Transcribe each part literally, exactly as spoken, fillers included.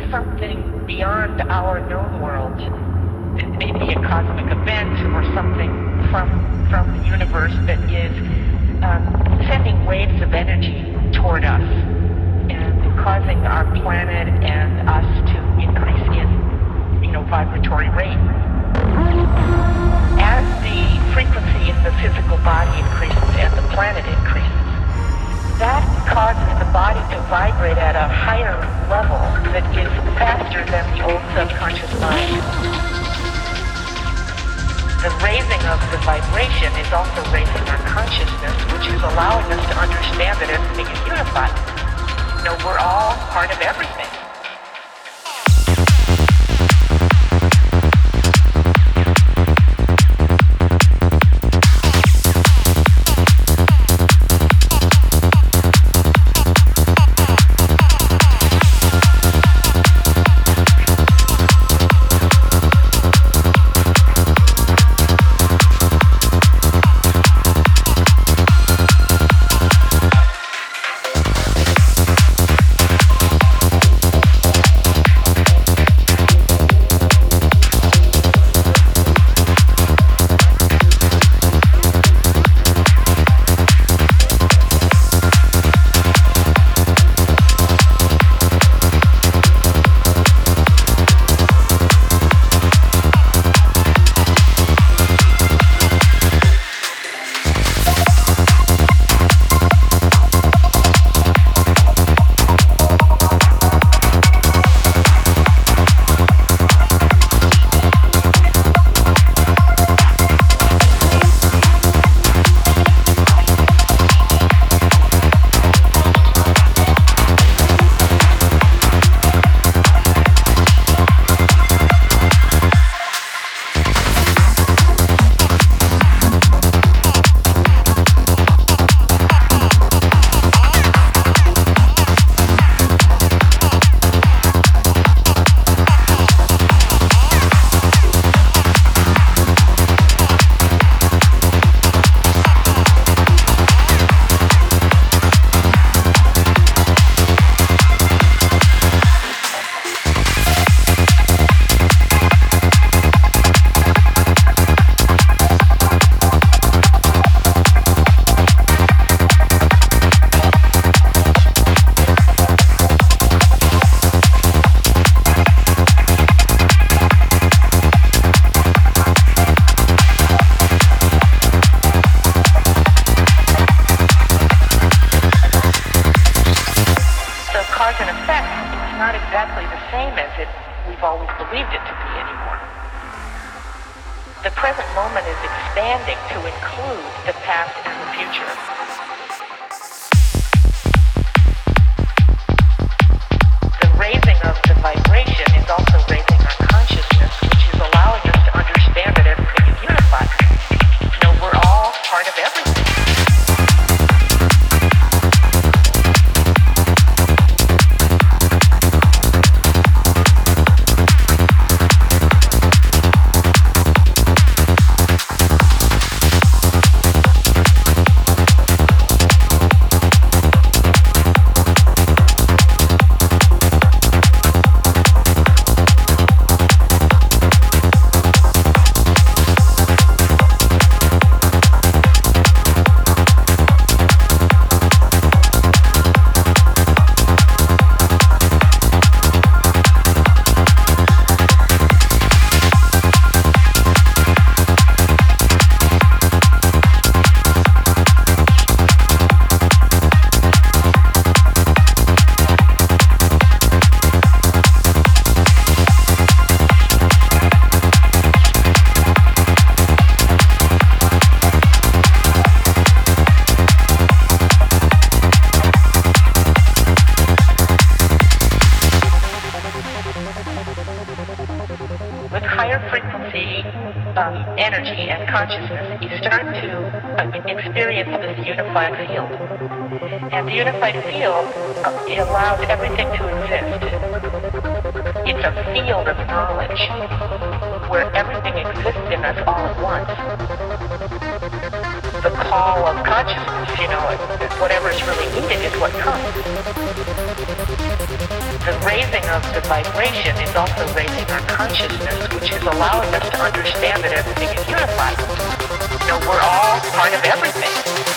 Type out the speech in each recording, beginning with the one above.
something beyond our known world. It may be a cosmic event or something from from the universe that is um, sending waves of energy toward us and causing our planet and us to increase in, you know, vibratory rate. As the frequency in the physical body increases and the planet increases, that causes the body to vibrate at a higher level that is faster than the old subconscious mind. The raising of the vibration is also raising our consciousness, which is allowing us to understand that everything is unified. You know, we're all part of everything. Energy and consciousness, you start to uh, experience this unified field. And the unified field uh, it allows everything to exist. It's a field of knowledge where everything exists in us all at once. The call of consciousness, you know, whatever is really needed is what comes. The raising of the vibration is also raising our consciousness, which is allowing us to understand that everything is unified. You know, we're all part of everything.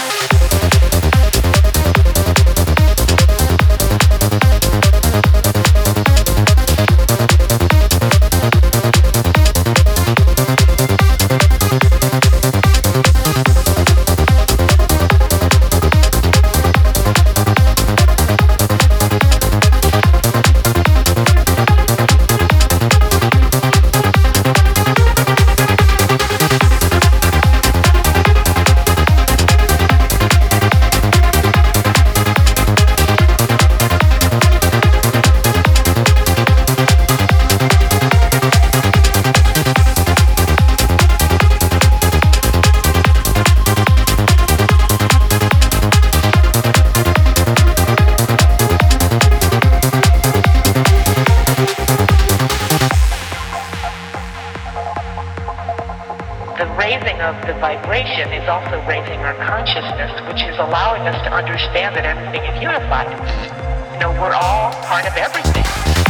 The vibration is also raising our consciousness, which is allowing us to understand that everything is unified. You know, we're all part of everything.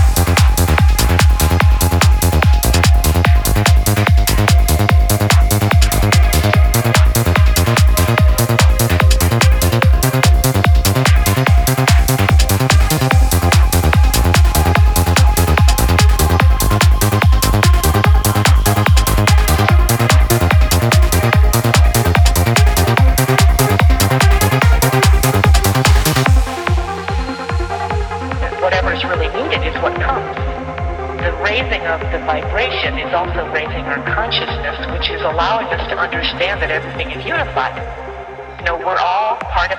Vibration is also raising our consciousness, which is allowing us to understand that everything is unified. You know, we're all part